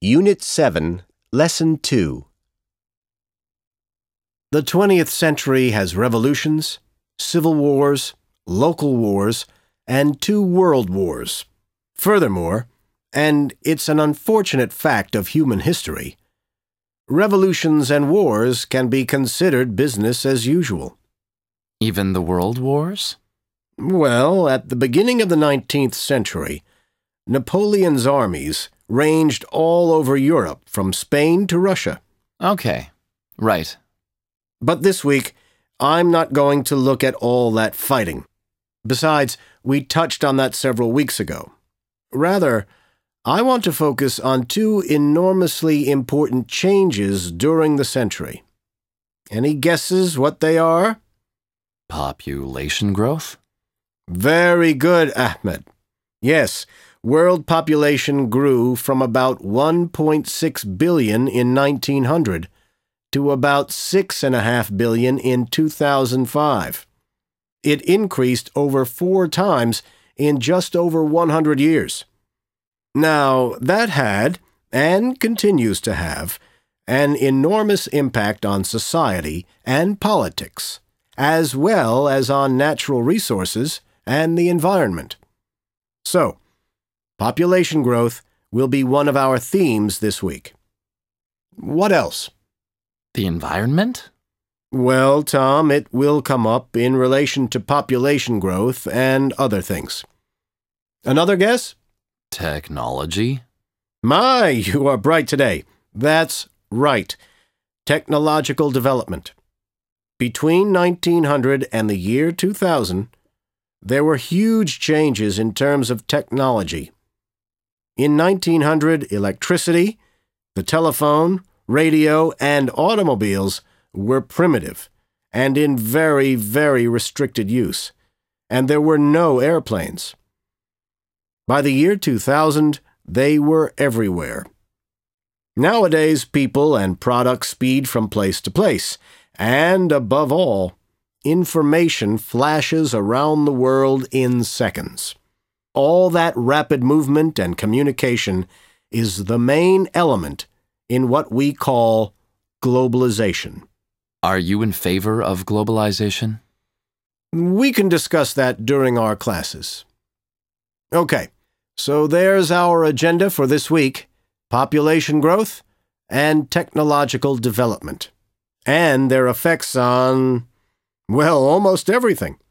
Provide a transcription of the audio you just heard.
Unit 7, Lesson 2. The 20th century has revolutions, civil wars, local wars, and 2 world wars. Furthermore, and it's an unfortunate fact of human history, revolutions and wars can be considered business as usual. Even the world wars? Well, at the beginning of the 19th century, Napoleon's armies ranged all over Europe, from Spain to Russia. Okay, right. But this week, I'm not going to look at all that fighting. Besides, we touched on that several weeks ago. Rather, I want to focus on 2 enormously important changes during the century. Any guesses what they are? Population growth? Very good, Ahmed. Yes, world population grew from about 1.6 billion in 1900 to about 6.5 billion in 2005. It increased over 4 times in just over 100 years. Now, that had, and continues to have, an enormous impact on society and politics, as well as on natural resources and the environment. So, population growth will be one of our themes this week. What else? The environment? Well, Tom, it will come up in relation to population growth and other things. Another guess? Technology? My, you are bright today. That's right. Technological development. Between 1900 and the year 2000, there were huge changes in terms of technology. In 1900, electricity, the telephone, radio, and automobiles were primitive and in very, very restricted use, and there were no airplanes. By the year 2000, they were everywhere. Nowadays, people and products speed from place to place, and above all, information flashes around the world in seconds. All that rapid movement and communication is the main element in what we call globalization. Are you in favor of globalization? We can discuss that during our classes. Okay, so there's our agenda for this week: population growth and technological development, and their effects on, well, almost everything.